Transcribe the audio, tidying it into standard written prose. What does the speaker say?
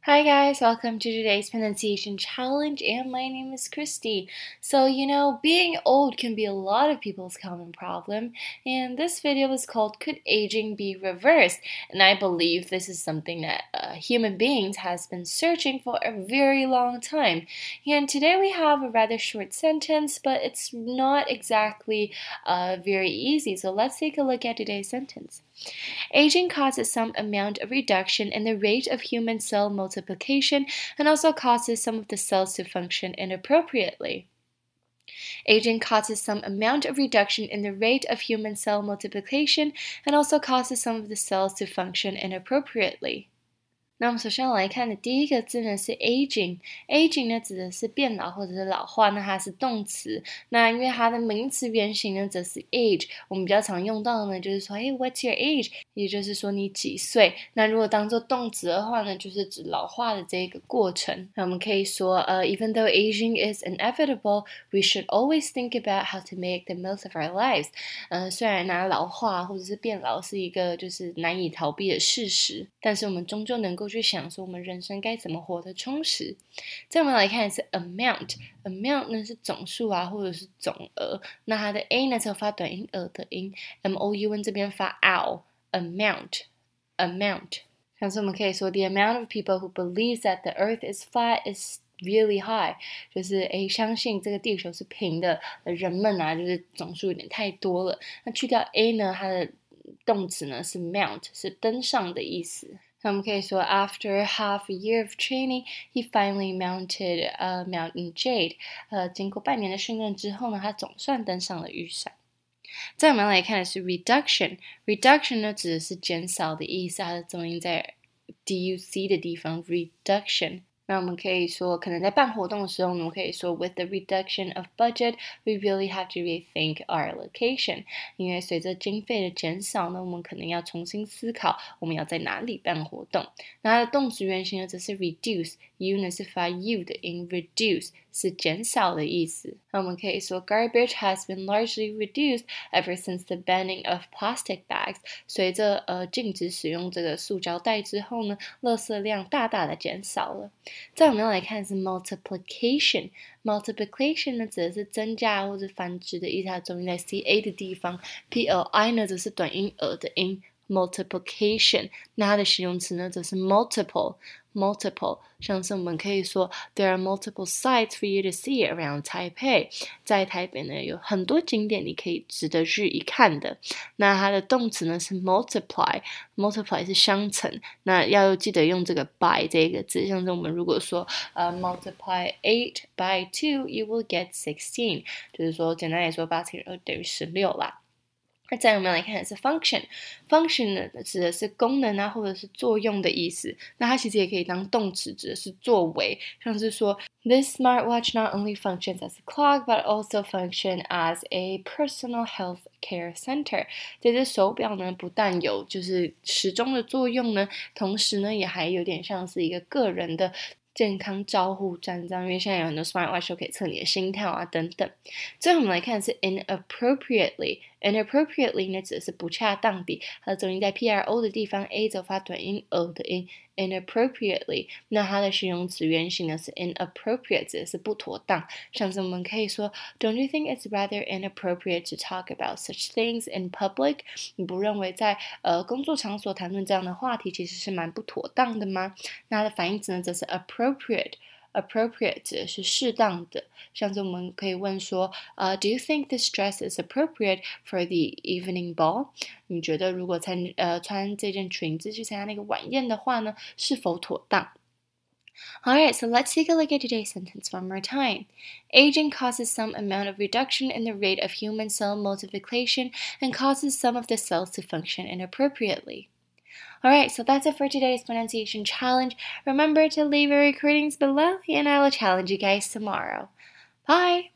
Hi guys, welcome to today's pronunciation challenge, and my name is Christy. So, being old can be a lot of people's common problem, and this video is called Could Aging Be Reversed? And I believe this is something that human beings has been searching for a very long time. And today we have a rather short sentence, but it's not exactly very easy. So let's take a look at today's sentence. Aging causes some amount of reduction in the rate of human cell multiplication and also causes some of the cells to function inappropriately. Aging causes some amount of reduction in the rate of human cell multiplication and also causes some of the cells to function inappropriately. 那我们首先来看的第一个字呢是 aging 呢指的是变老或者是老化，那它是动词。那因为它的名词原形呢则是 age， 我们比较常用到的呢就是说what's your age， 也就是说你几岁。那如果当做动词的话呢，就是指老化的这个过程。那我们可以说even though aging is inevitable, we should always think about how to make the most of our lives。虽然老化或者是变老是一个就是难以逃避的事实，但是我们终究能够去想说我们人生该怎么活得充实。再我们来看的是 amount 呢是总数啊或者是总额，那它的 a 呢是有发短音的音 moun 这边发 ow amount。像是我们可以说 the amount of people who believes that the earth is flat is really high， 就是相信这个地球是平的人们啊，就是总数有点太多了。那去掉 a 呢，它的动词呢是 mount， 是登上的意思。那我们可以说 after half a year of training, he finally mounted Mountain Jade。经过半年的训练之后呢，他总算登上了玉山。再我们来看的是 reduction 呢指的是减少的意思，它的重音在 duc 的地方 reduction。那我们可以说可能在办活动的时候，我们可以说 with the reduction of budget, we really have to rethink our location。因为随着经费的减少呢，我们可能要重新思考我们要在哪里办活动。那它的动词原形呢则是 reduce，u 呢是发 u 的音 reduce 是减少的意思。那我们可以说 garbage has been largely reduced ever since the banning of plastic bags。随着禁止使用这个塑胶袋之后呢，垃圾量大大的减少了。再我们要来看的是 multiplication 呢指的是增加或者繁殖的意思，它重音在 ca 的地方 pli 呢则是短音的音 multiplication。那它的形容词呢则是 multiple， 像是我们可以说 there are multiple sites for you to see around Taipei， 在台北呢有很多景点你可以值得去一看的。那它的动词呢是 multiply 是相乘，那要记得用这个 by 这个字，像是我们如果说multiply 8 by 2 you will get 16， 就是说简单来说8乘以2等于16啦。那再我们来看的是 function 呢指的是功能啊或者是作用的意思，那它其实也可以当动词，指的是作为，像是说 This smartwatch not only functions as a clock but also function as a personal health care center。 这只手表呢不但有就是时钟的作用呢，同时呢也还有点像是一个个人的健康照护站这样，因为现在有很多 smartwatch 都可以测你的心跳啊等等。最后我们来看的是 inappropriately 呢指的是不恰当地，它的重音在 pro 的地方 a 则发短音的音 inappropriately。 那它的形容词原形呢是 inappropriate， 指的是不妥当，像是我们可以说 Don't you think it's rather inappropriate to talk about such things in public？ 你不认为在工作场所谈论这样的话题其实是蛮不妥当的吗？那它的反义词呢则是 appropriate 指的是适当的，像是我们可以问说Do you think this dress is appropriate for the evening ball？ 你觉得如果穿这件裙子去参加那个晚宴的话呢，是否妥当？Alright, so let's take a look at today's sentence one more time. Aging causes some amount of reduction in the rate of human cell multiplication and causes some of the cells to function inappropriately. Alright, so that's it for today's pronunciation challenge. Remember to leave your recordings below and I will challenge you guys tomorrow. Bye!